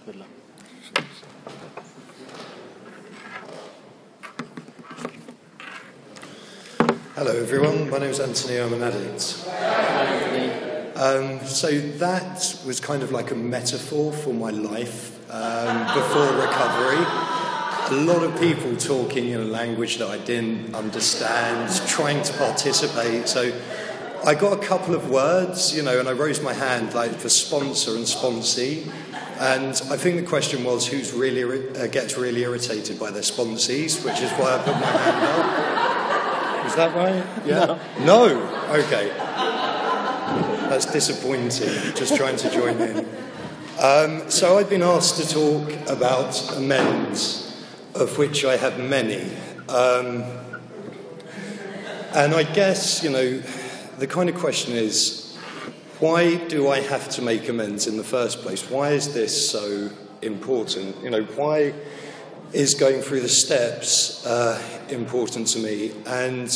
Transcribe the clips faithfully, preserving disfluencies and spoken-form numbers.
Good luck. Hello everyone, my name is Anthony, I'm an addict. Um, so that was kind of like a metaphor for my life um, before recovery. A lot of people talking in a language that I didn't understand, trying to participate. So I got a couple of words, you know, and I raised my hand like for sponsor and sponsee. And I think the question was who's really uh, gets really irritated by their sponsees, which is why I put my hand up. Is that right? Yeah. No. no? Okay. That's disappointing. Just trying to join in. Um, so I've been asked to talk about amends, of which I have many. Um, and I guess, you know, the kind of question is, why do I have to make amends in the first place? Why is this so important? You know, why is going through the steps uh, important to me? And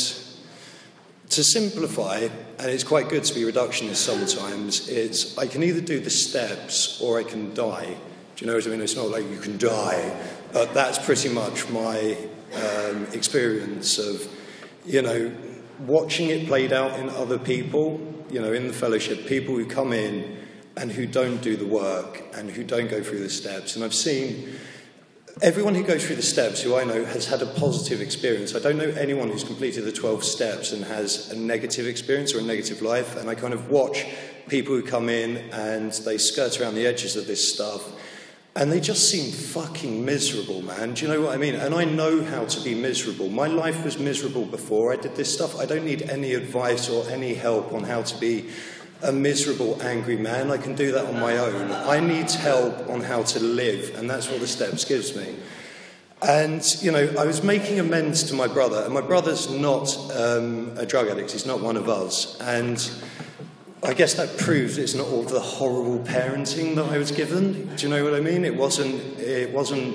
to simplify, and it's quite good to be reductionist sometimes, it's I can either do the steps or I can die. Do you know what I mean? It's not like you can die, but that's pretty much my um, experience of, you know, watching it played out in other people, you know, in the fellowship, people who come in and who don't do the work and who don't go through the steps. And I've seen everyone who goes through the steps who I know has had a positive experience. I don't know anyone who's completed the twelve steps and has a negative experience or a negative life. And I kind of watch people who come in and they skirt around the edges of this stuff and they just seem fucking miserable, man. Do you know what I mean? And I know how to be miserable. My life was miserable before I did this stuff. I don't need any advice or any help on how to be a miserable, angry man. I can do that on my own. I need help on how to live, and that's what the steps gives me. And, you know, I was making amends to my brother, and my brother's not um, a drug addict. He's not one of us. And I guess that proves it's not all the horrible parenting that I was given. Do you know what I mean? It wasn't, it wasn't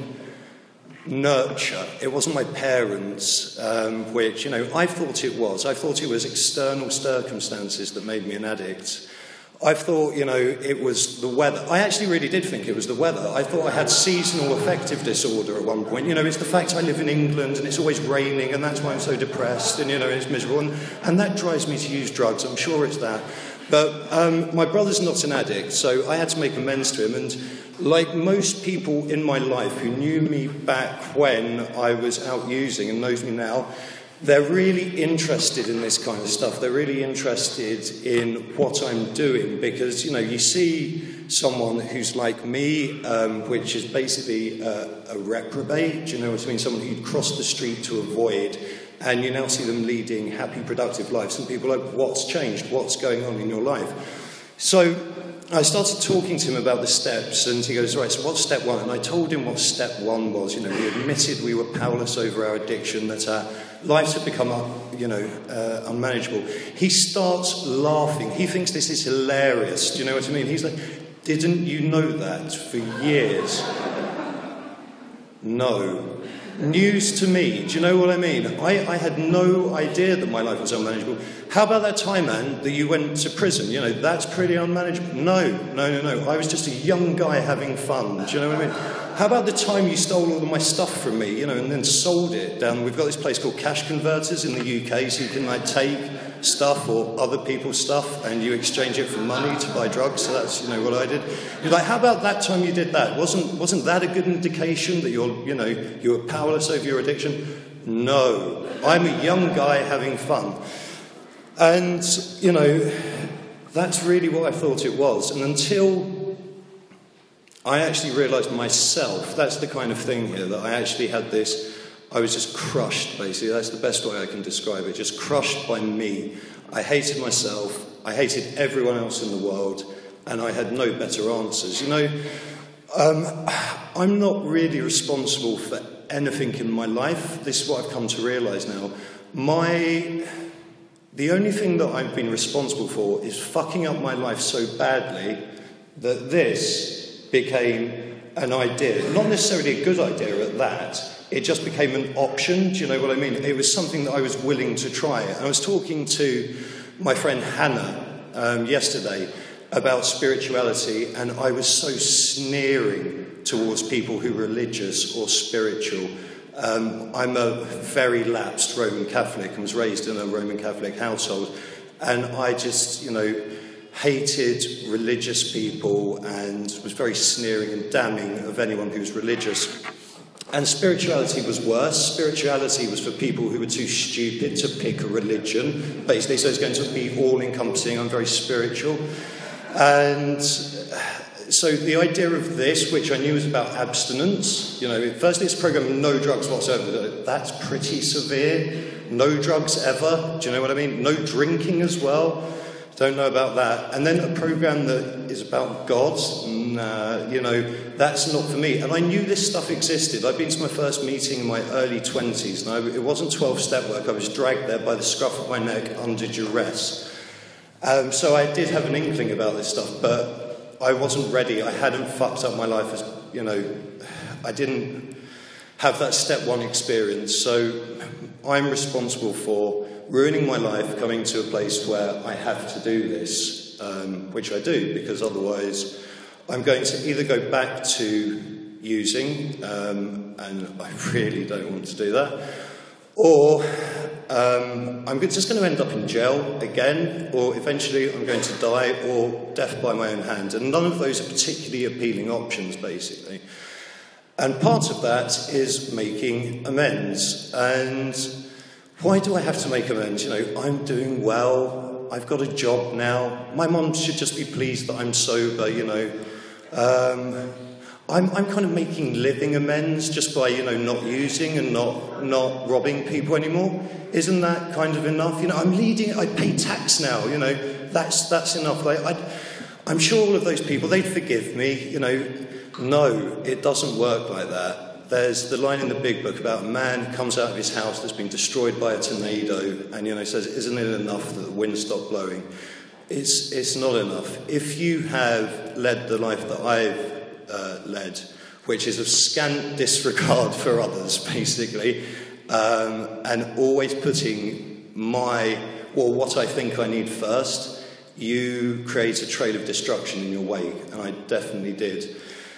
nurture. It wasn't my parents, um, which, you know, I thought it was. I thought it was external circumstances that made me an addict. I thought, you know, it was the weather. I actually really did think it was the weather. I thought I had seasonal affective disorder at one point. You know, it's the fact I live in England and it's always raining and that's why I'm so depressed and, you know, it's miserable. And, and that drives me to use drugs. I'm sure it's that. But um, my brother's not an addict, so I had to make amends to him. And like most people in my life who knew me back when I was out using and knows me now, they're really interested in this kind of stuff. They're really interested in what I'm doing because, you know, you see someone who's like me, um, which is basically a, a reprobate, do you know what I mean? Someone who'd crossed the street to avoid, and you now see them leading happy, productive lives. And people are like, what's changed? What's going on in your life? So I started talking to him about the steps, and he goes, right, so what's step one? And I told him what step one was. You know, we admitted we were powerless over our addiction, that our lives had become, you know, uh, unmanageable. He starts laughing. He thinks this is hilarious. Do you know what I mean? He's like, didn't you know that for years? No. News to me. Do you know what I mean? I, I had no idea that my life was unmanageable. How about that time, man, that you went to prison? You know, that's pretty unmanageable. No, no, no, no. I was just a young guy having fun. Do you know what I mean? How about the time you stole all of my stuff from me, you know, and then sold it down? We've got this place called Cash Converters in the U K, so you can, like, take stuff or other people's stuff and you exchange it for money to buy drugs. So that's, you know, what I did. You're like, how about that time you did that? Wasn't wasn't that a good indication that you're, you know, you were powerless over your addiction? No. I'm a young guy having fun. And, you know, that's really what I thought it was. And until I actually realised myself, that's the kind of thing here, that I actually had this, I was just crushed, basically. That's the best way I can describe it. Just crushed by me. I hated myself. I hated everyone else in the world. And I had no better answers. You know, um, I'm not really responsible for anything in my life. This is what I've come to realise now. My... The only thing that I've been responsible for is fucking up my life so badly that this became an idea. Not necessarily a good idea at that. It just became an option. Do you know what I mean? It was something that I was willing to try. And I was talking to my friend Hannah um, yesterday, about spirituality, and I was so sneering towards people who were religious or spiritual. Um, I'm a very lapsed Roman Catholic and was raised in a Roman Catholic household, and I just, you know, hated religious people and was very sneering and damning of anyone who was religious. And spirituality was worse. Spirituality was for people who were too stupid to pick a religion, basically, so it's going to be all-encompassing. I'm very spiritual. And so the idea of this, which I knew was about abstinence, you know, firstly it's a program of no drugs whatsoever. That's pretty severe. No drugs ever. Do you know what I mean? No drinking as well. Don't know about that. And then a program that is about God, nah, you know, that's not for me. And I knew this stuff existed. I'd been to my first meeting in my early twenties, and I, it wasn't twelve-step work. I was dragged there by the scruff of my neck under duress. Um, so I did have an inkling about this stuff, but I wasn't ready. I hadn't fucked up my life as, you know, I didn't have that step one experience. So I'm responsible for ruining my life, coming to a place where I have to do this, um, which I do, because otherwise I'm going to either go back to using, um, and I really don't want to do that, or um, I'm just going to end up in jail again, or eventually I'm going to die, or death by my own hand. And none of those are particularly appealing options, basically. And part of that is making amends. And why do I have to make amends? You know, I'm doing well. I've got a job now. My mum should just be pleased that I'm sober, you know. Um, I'm, I'm kind of making living amends just by, you know, not using and not, not robbing people anymore. Isn't that kind of enough? You know, I'm leading, I pay tax now, you know. That's, that's enough. Like, I'd, I'm sure all of those people, they'd forgive me, you know. No, it doesn't work like that. There's the line in the Big Book about a man who comes out of his house that's been destroyed by a tornado and, you know, says, isn't it enough that the wind stopped blowing? It's, it's not enough. If you have led the life that I've uh, led, which is of scant disregard for others, basically, um, and always putting my, well, what I think I need first, you create a trail of destruction in your wake, and I definitely did.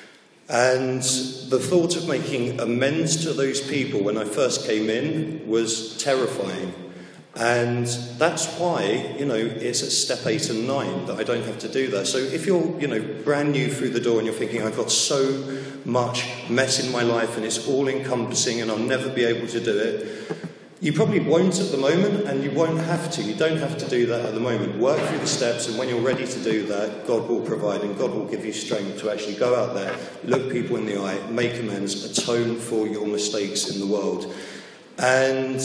And the thought of making amends to those people when I first came in was terrifying. And that's why, you know, it's at step eight and nine that I don't have to do that. So if you're, you know, brand new through the door and you're thinking, I've got so much mess in my life and it's all encompassing and I'll never be able to do it, you probably won't at the moment, and you won't have to. You don't have to do that at the moment. Work through the steps, and when you're ready to do that, God will provide, and God will give you strength to actually go out there, look people in the eye, make amends, atone for your mistakes in the world. And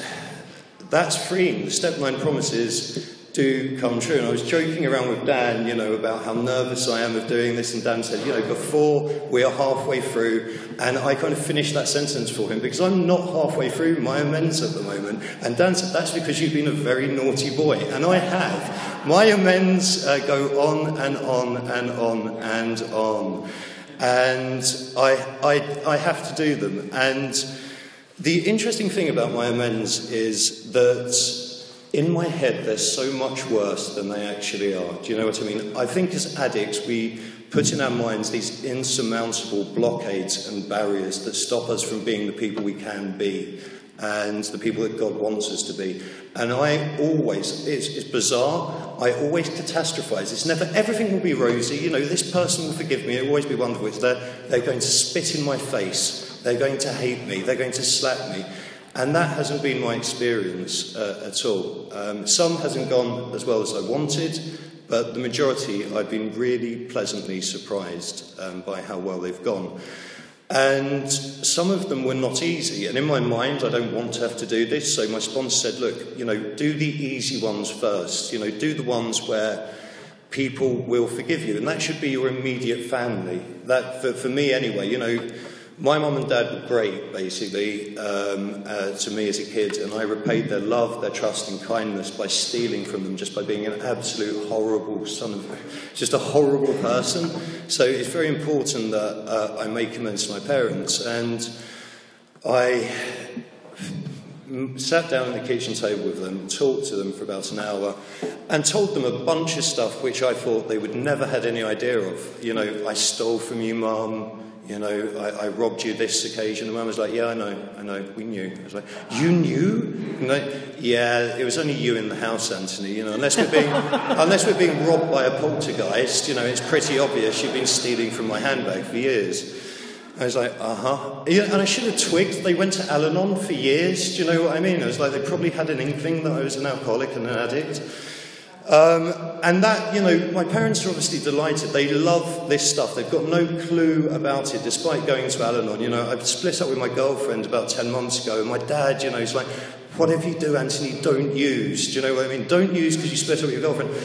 that's freeing. The step nine promises do come true. And I was joking around with Dan, you know, about how nervous I am of doing this, and Dan said, you know, before we are halfway through, and I kind of finished that sentence for him because I'm not halfway through my amends at the moment. And Dan said, that's because you've been a very naughty boy. And I have. My amends uh, go on and on and on and on. And I, I, I have to do them. And the interesting thing about my amends is that in my head, they're so much worse than they actually are. Do you know what I mean? I think as addicts, we put in our minds these insurmountable blockades and barriers that stop us from being the people we can be and the people that God wants us to be. And I always, it's, it's bizarre, I always catastrophize. It's never, everything will be rosy. You know, this person will forgive me. It'll always be wonderful. It's they're, they're going to spit in my face. They're going to hate me. They're going to slap me. And that hasn't been my experience uh, at all. Um, some hasn't gone as well as I wanted, but the majority I've been really pleasantly surprised um, by how well they've gone. And some of them were not easy. And in my mind, I don't want to have to do this. So my sponsor said, look, you know, do the easy ones first. You know, do the ones where people will forgive you. And that should be your immediate family. That, for, for me anyway, you know, my mum and dad were great, basically, um, uh, to me as a kid, and I repaid their love, their trust and kindness by stealing from them, just by being an absolute horrible son of... just a horrible person. So it's very important that uh, I make amends to my parents. And I sat down at the kitchen table with them, talked to them for about an hour, and told them a bunch of stuff which I thought they would never had any idea of. You know, I stole from you, Mum. You know, I, I robbed you this occasion. And Mum was like, yeah, I know, I know, we knew. I was like, you knew? And like, yeah, it was only you in the house, Anthony. You know, unless we're being, unless we're being robbed by a poltergeist, you know, it's pretty obvious you've been stealing from my handbag for years. I was like, uh-huh. Yeah, and I should have twigged. They went to Al-Anon for years. Do you know what I mean? I was like, they probably had an inkling that I was an alcoholic and an addict. Um, and that, you know, my parents are obviously delighted. They love this stuff. They've got no clue about it, despite going to Al-Anon. You know, I split up with my girlfriend about ten months ago, and my dad, you know, he's like, whatever you do, Anthony, don't use. Do you know what I mean? Don't use because you split up with your girlfriend.